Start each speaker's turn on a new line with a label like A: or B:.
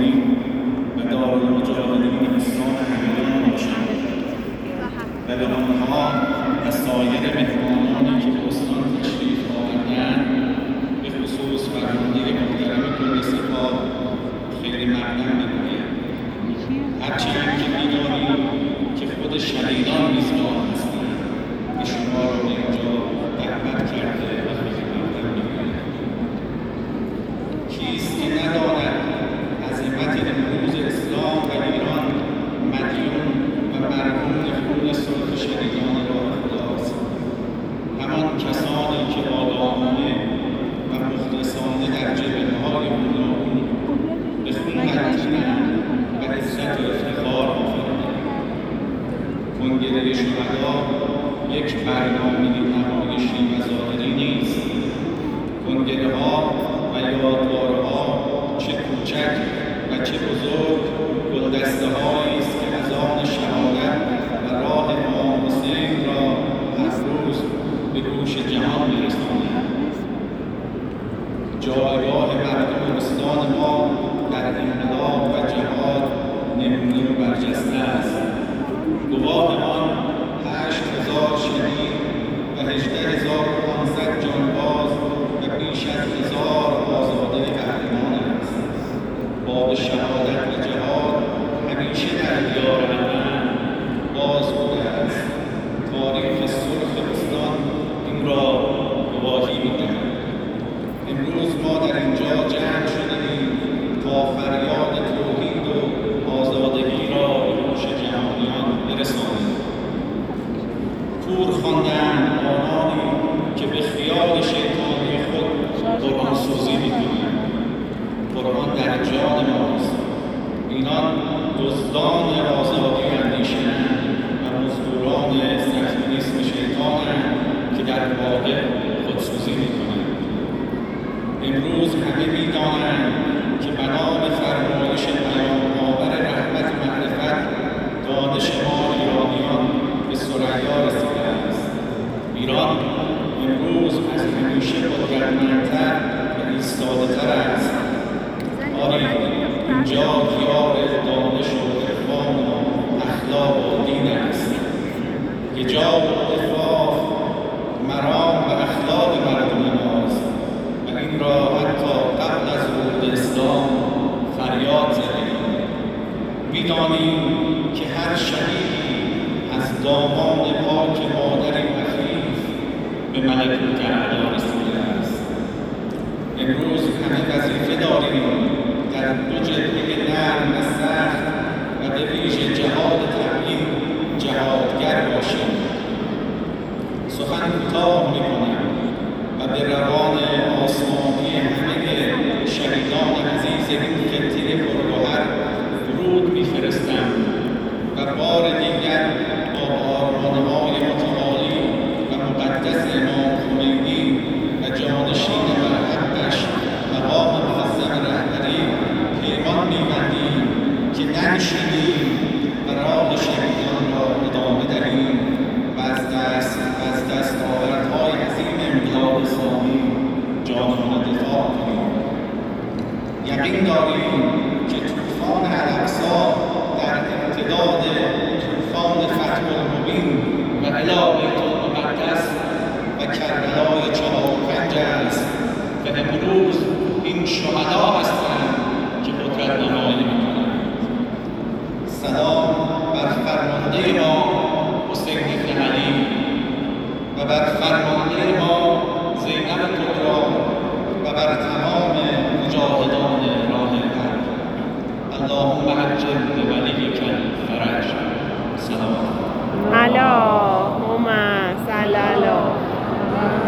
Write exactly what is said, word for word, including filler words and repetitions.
A: قربانی و دارای مجاهدین اسلام همگان باشند و به آنها و سایر مهمانانی که به استان تشریف آوردند به خصوص فرمانده محترم کل سپاه خیلی ممنون می‌گویم. هرچند که می‌دانیم که خود شهیدان میزبان هستند که شما را به اینجا دعوت کرده و خیلی ممنون می‌گویم. کیست که نداند عظمت امروز اسلام و ایران مدیون و مرهون خون سرخ شهیدان راه خداست. همان کسانی که آگاهانه و مخلصانه در جبهه‌های گوناگون به خون غلطیدند و عزت و افتخار آفریدند. کنگره شهدا یک برنامه نمایشی و ظاهری نیست. کنگره‌ها و یادواره‌ها چه کوچک و چه بزرگ گلدسته‌هایی است که از آن شهادت و راه امام حسین را هر روز به گوش جهان می‌رسانند. جایگاه مردم استان ما در انقلاب و جهاد نمونه و برجسته است. گواه آن هشت هزار شهید و هجده هزار و پانصد جانباز و بیش از هزار آزاده قهرمان است. باب شهادت و جهاد همیشه در دیار من باز بوده است. تاریخ سرخ استان این را گواهی می‌دهد. امروز ما در اینجا جمع شده‌ایم تا فریاد توحید و آزادگی را به گوش جهانیان برسانیم. کور خواندند آنانی که به خیال شیطانی خود قرآن سوزی می‌کنند. قرآن در جان ماست. اینان دزدان آزادی اندیشند و مزدوران سختگیرسم شیطانند که در واقع خودسوزی می‌کنند. امروز همه می‌دانند که بنا به فرمایش پیام‌آور رحمت و معرفت دانش ما ایرانیان به ثریا رسیده است. ایران امروز از همیشه قدرتمندتر و ایستاده‌تر است. آری اینجا دیار دانش و عرفان و اخلاق و دین است. حجاب و عفاف مرام و اخلاق مردم ماست و این را حتی قبل از ورود اسلام فریاد زدیم. می‌دانیم که هر شهیدی از دامان پاک مادر عفیف به ملکوت اعلی رسیده است. امروز همه وظیفه داریم در دو جبهه نرم و سخت و به ویژه جهاد تبیین جهادگر باشیم. سخن کوتاه می‌کنم و به روان آسمانی همه شهیدان عزیز این خطه پرگوهر درود می‌فرستم و بار دیگر با آرمان‌های متعالی و مقدس امام خمینی و جانشین برحقش مقام معظم رهبری پیمان می‌بندیم که ننشینیم و راه شهیدان را ادامه دهیم و از دست از دستاوردهای عظیم انقلاب اسلامی جانانه دفاع کنیم. یقین داریم که طوفان الاقصی در امتداد طوفان فتح المبین و الی بیت المقدس و کربلای چهار و پنج است و امروز این شهدا هستند که قدرت نمایی می‌کنند. سلام بر فرمانده ما حسین بن علی و بر فرمانده ما زینب کبری و بر